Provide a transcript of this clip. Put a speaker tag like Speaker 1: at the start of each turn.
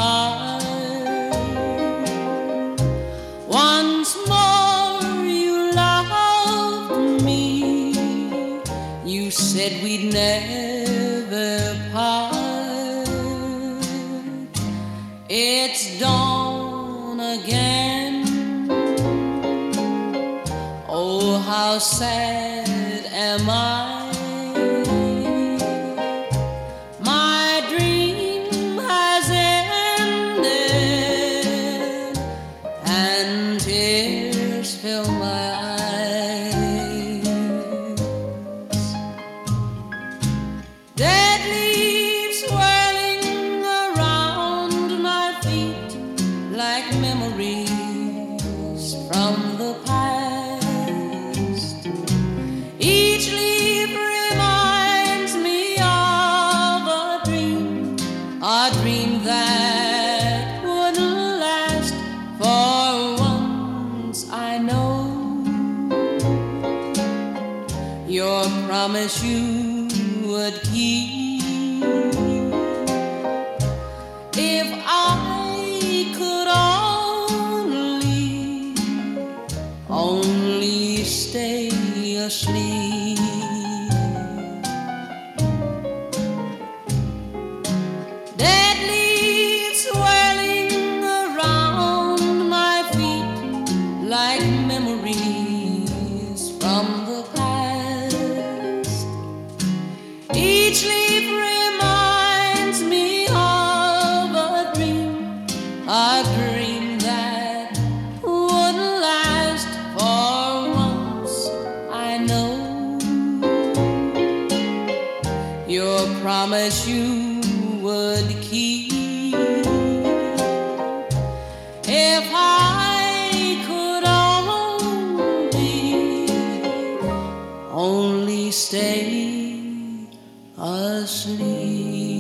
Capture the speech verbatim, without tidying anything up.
Speaker 1: apart. Once more you loved me. You said we'd never part. It's dawn again. Oh, how sad am I. My dream has ended and tears fill my eyes. Dead leaves swirling around my feet like memories from the past. Each leaf reminds me of a dream, a dream that wouldn't last. For once I know your promise you would keep. If I could only, only stay asleep. Dead leaves swirling around my feet like memories from the past. Each leaf reminds me of a dream, a dream that wouldn't last. For once I know your promise you would keep. If I could only, only stay asleep.